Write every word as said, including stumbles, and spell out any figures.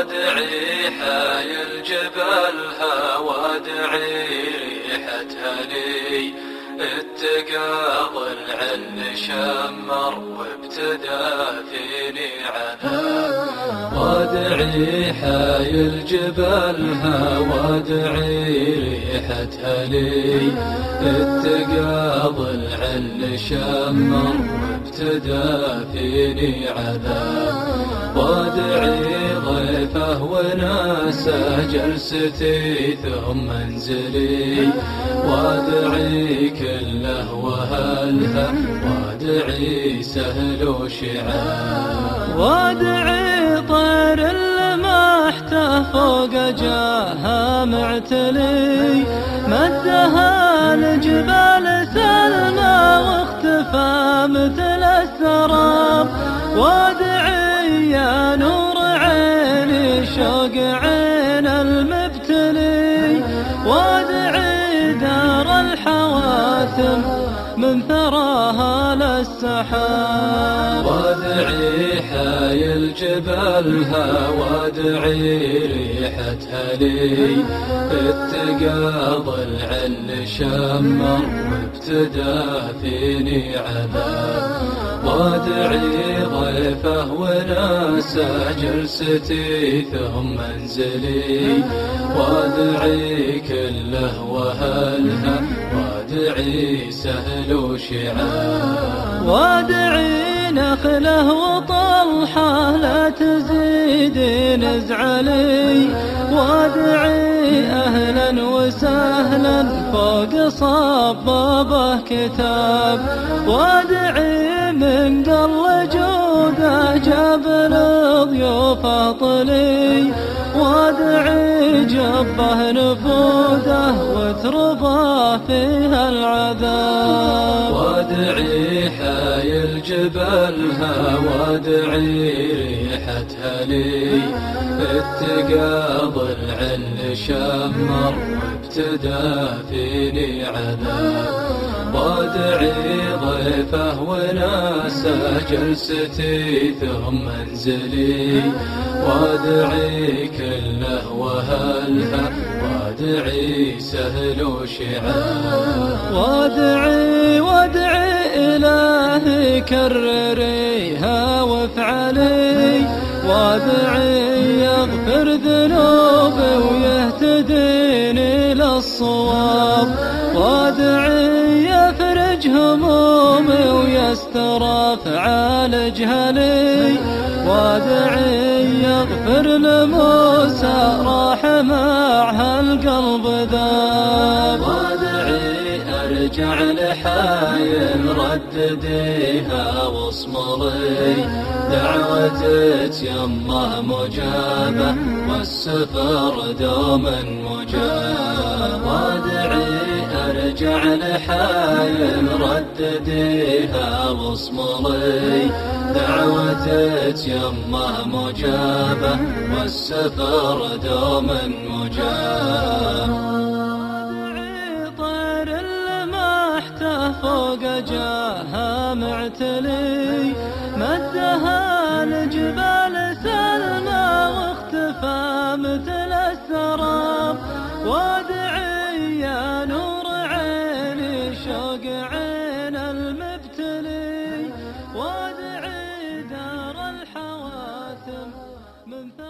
وادعي حي الجبلها وادعي ريحتها لي اتقاض العل شمر وابتدى فيني عذاب. وادعي حي الجبلها وادعي ريحتها لي اتقاض العل شمر وابتدى فيني عذاب. وادعي ضيفه وناسه جلستي ثم انزلي وادعي كله وهلها وادعي سهل وشعاب. وادعي طير لمحته فوق جاها معتلي مدها لجبال سلمى واختفى مثل السراب. وادعي يا نور عيني شوق عين المبتلي وادعي دار الحواتم من ثراها للسحاب. وادعي حي الجبلها وادعي ريحتها لي اتقاض العل شمر وابتدى فيني عذاب. وادعي ضيفه وناسه جلستي ثم انزلي وادعي كله وهلها وادعي سهل وشعاب. وادعي نخله وطلحه لا تزيدين ازعلي وادعي اهلا وسهلا فوق صبابه كتاب. وادعي من قل جوده جاب لضيوفه طلي وادعي جبه نفوده وترضى فيها العذاب. وادعي حي الجبلها وادعي ريحتها لي اتقاض العل شمر وابتدى فيني عذاب. وادعي ضيفه وناسه جلستي ثم انزلي وادعي كله وهلها وادعي سهل وشعاب. وادعي وادعي إلهي كرريها وافعلي وادعي يغفر ذنوبي ويهتديني للصواب. وادعي يفرج همومي ويستر فعالجها لي وادعي يغفر لموسى راح معها القلب ذاب. وادعي ارجع لحي ردديها واصملي دعوتك يمه مجابه والسفر دوما مجاب. وادعي ارجع لحي ردديها واصملي دعوتك يمه مجابه والسفر دوما مجاب. وادعي طير لمحته فوق جاها معتلي مدها لجبال سلمى واختفى مثل السراب. وادعي يا نور عيني شوق عين المبتلي وادعي دار الحواتم من